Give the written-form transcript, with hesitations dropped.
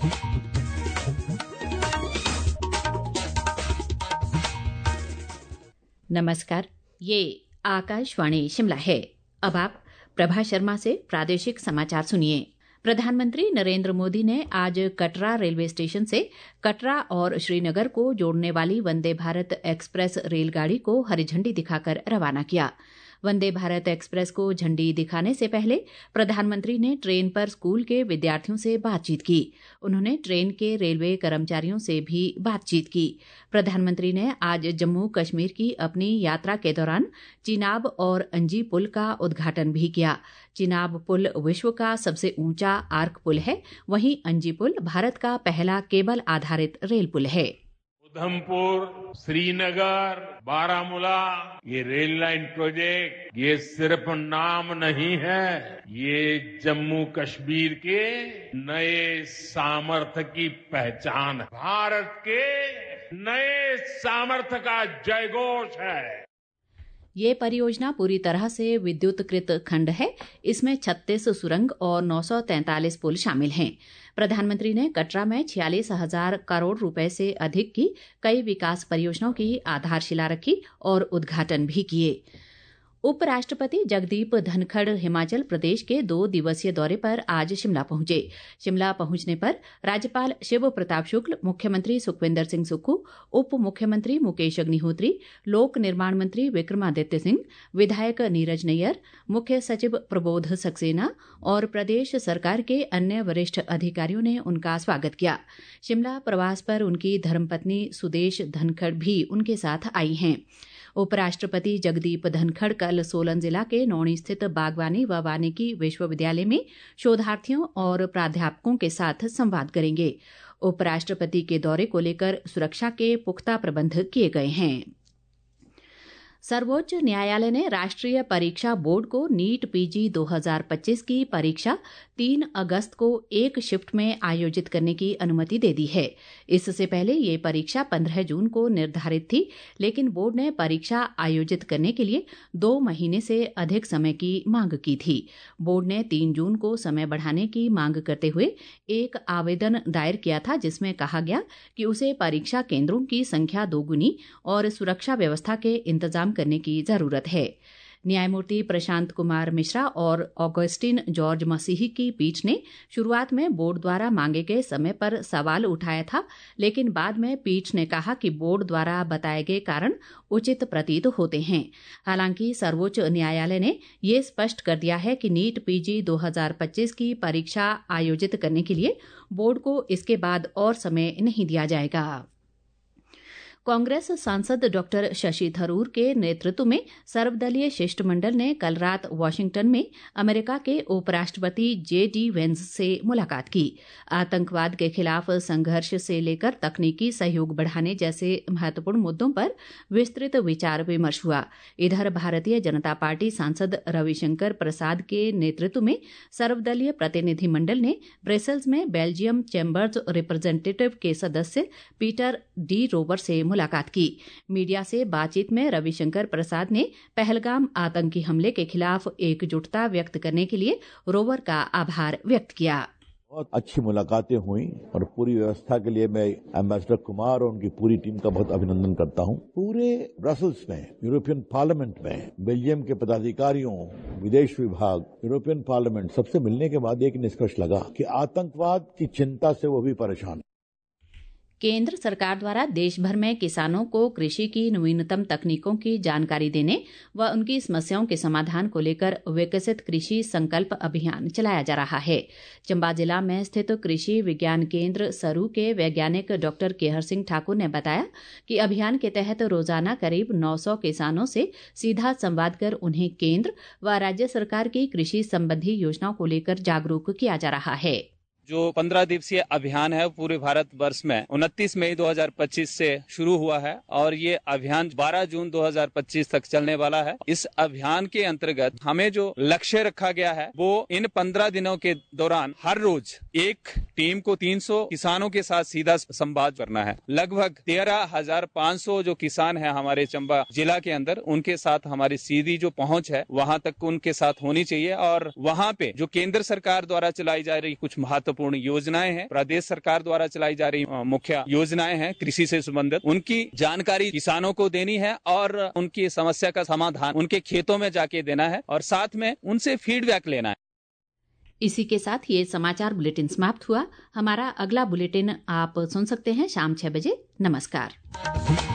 नमस्कार, ये आकाशवाणी शिमला है। अब आप प्रभा शर्मा से प्रादेशिक समाचार सुनिए। प्रधानमंत्री नरेंद्र मोदी ने आज कटरा रेलवे स्टेशन से कटरा और श्रीनगर को जोड़ने वाली वंदे भारत एक्सप्रेस रेलगाड़ी को हरी झंडी दिखाकर रवाना किया। वंदे भारत एक्सप्रेस को झंडी दिखाने से पहले प्रधानमंत्री ने ट्रेन पर स्कूल के विद्यार्थियों से बातचीत की। उन्होंने ट्रेन के रेलवे कर्मचारियों से भी बातचीत की। प्रधानमंत्री ने आज जम्मू कश्मीर की अपनी यात्रा के दौरान चिनाब और अंजी पुल का उद्घाटन भी किया। चिनाब पुल विश्व का सबसे ऊंचा आर्क पुल है, वहीं अंजी पुल भारत का पहला केबल आधारित रेल पुल है। उधमपुर, श्रीनगर, बारामूला, ये रेल लाइन प्रोजेक्ट ये सिर्फ नाम नहीं है, ये जम्मू कश्मीर के नए सामर्थ्य की पहचान है। भारत के नए सामर्थ्य का जयघोष है। ये परियोजना पूरी तरह से विद्युतकृत खंड है। इसमें 36 सुरंग और 943 पुल शामिल हैं। प्रधानमंत्री ने कटरा में 46,000 करोड़ रुपए से अधिक की कई विकास परियोजनाओं की आधारशिला रखी और उद्घाटन भी किए। उपराष्ट्रपति जगदीप धनखड़ हिमाचल प्रदेश के 2 दिवसीय दौरे पर आज शिमला पहुंचे। शिमला पहुंचने पर राज्यपाल शिव प्रताप शुक्ल, मुख्यमंत्री सुखविंदर सिंह सुक्खू, उप मुख्यमंत्री मुकेश अग्निहोत्री, लोक निर्माण मंत्री विक्रमादित्य सिंह, विधायक नीरज नैयर, मुख्य सचिव प्रबोध सक्सेना और प्रदेश सरकार के अन्य वरिष्ठ अधिकारियों ने उनका स्वागत किया। शिमला प्रवास पर उनकी धर्मपत्नी सुदेश धनखड़ भी उनके साथ आई हैं। उपराष्ट्रपति जगदीप धनखड़ कल सोलन जिला के नौणी स्थित बागवानी व वानिकी विश्वविद्यालय में शोधार्थियों और प्राध्यापकों के साथ संवाद करेंगे। उपराष्ट्रपति के दौरे को लेकर सुरक्षा के पुख्ता प्रबंध किए गए हैं। सर्वोच्च न्यायालय ने राष्ट्रीय परीक्षा बोर्ड को नीट पीजी 2025 की परीक्षा 3 अगस्त को एक शिफ्ट में आयोजित करने की अनुमति दे दी है। इससे पहले ये परीक्षा 15 जून को निर्धारित थी, लेकिन बोर्ड ने परीक्षा आयोजित करने के लिए 2 महीने से अधिक समय की मांग की थी। बोर्ड ने 3 जून को समय बढ़ाने की मांग करते हुए एक आवेदन दायर किया था, जिसमें कहा गया कि उसे परीक्षा केंद्रों की संख्या दोगुनी और सुरक्षा व्यवस्था के इंतजाम करने की जरूरत है। न्यायमूर्ति प्रशांत कुमार मिश्रा और ऑगस्टिन जॉर्ज मसीही की पीठ ने शुरुआत में बोर्ड द्वारा मांगे गए समय पर सवाल उठाया था, लेकिन बाद में पीठ ने कहा कि बोर्ड द्वारा बताए गए कारण उचित प्रतीत होते हैं। हालांकि सर्वोच्च न्यायालय ने ये स्पष्ट कर दिया है कि नीट पीजी 2025 की परीक्षा आयोजित करने के लिए बोर्ड को इसके बाद और समय नहीं दिया जाएगा। कांग्रेस सांसद डॉक्टर शशि थरूर के नेतृत्व में सर्वदलीय शिष्टमंडल ने कल रात वाशिंगटन में अमेरिका के उपराष्ट्रपति JD वेंस से मुलाकात की। आतंकवाद के खिलाफ संघर्ष से लेकर तकनीकी सहयोग बढ़ाने जैसे महत्वपूर्ण मुद्दों पर विस्तृत विचार विमर्श हुआ। इधर भारतीय जनता पार्टी सांसद रविशंकर प्रसाद के नेतृत्व में सर्वदलीय प्रतिनिधिमंडल ने ब्रसेल्स में बेल्जियम चैम्बर्स रिप्रेजेंटेटिव के सदस्य पीटर डी रोवर से मुलाकात की। मीडिया से बातचीत में रविशंकर प्रसाद ने पहलगाम आतंकी हमले के खिलाफ एकजुटता व्यक्त करने के लिए रोवर का आभार व्यक्त किया। बहुत अच्छी मुलाकातें हुई और पूरी व्यवस्था के लिए मैं एम्बेसडर कुमार और उनकी पूरी टीम का बहुत अभिनंदन करता हूं। पूरे ब्रसेल्स में, यूरोपियन पार्लियामेंट में, बेल्जियम के पदाधिकारियों, विदेश विभाग, यूरोपियन पार्लियामेंट सबसे मिलने के बाद एक निष्कर्ष लगा कि आतंकवाद की चिंता से वो भी परेशान है। केंद्र सरकार द्वारा देश भर में किसानों को कृषि की नवीनतम तकनीकों की जानकारी देने व उनकी समस्याओं के समाधान को लेकर विकसित कृषि संकल्प अभियान चलाया जा रहा है। चंबा जिला में स्थित कृषि विज्ञान केंद्र सरू के वैज्ञानिक डॉक्टर केहर सिंह ठाकुर ने बताया कि अभियान के तहत रोजाना करीब 900 किसानों से सीधा संवाद कर उन्हें केंद्र व राज्य सरकार की कृषि संबंधी योजनाओं को लेकर जागरूक किया जा रहा है। जो 15 दिवसीय अभियान है पूरे भारत वर्ष में 29 मई 2025 से शुरू हुआ है और ये अभियान 12 जून 2025 तक चलने वाला है। इस अभियान के अंतर्गत हमें जो लक्ष्य रखा गया है वो इन 15 दिनों के दौरान हर रोज एक टीम को 300 किसानों के साथ सीधा संवाद करना है। लगभग 13,500 जो किसान है हमारे चंबा जिला के अंदर, उनके साथ हमारी सीधी जो पहुंच है वहां तक उनके साथ होनी चाहिए और वहां पे जो केंद्र सरकार द्वारा चलाई जा रही कुछ महत्वपूर्ण महत्वपूर्ण योजनाएं हैं, प्रदेश सरकार द्वारा चलाई जा रही मुख्य योजनाएं हैं कृषि से संबंधित, उनकी जानकारी किसानों को देनी है और उनकी समस्या का समाधान उनके खेतों में जाके देना है और साथ में उनसे फीडबैक लेना है। इसी के साथ ये समाचार बुलेटिन समाप्त हुआ। हमारा अगला बुलेटिन आप सुन सकते हैं शाम 6 बजे। नमस्कार।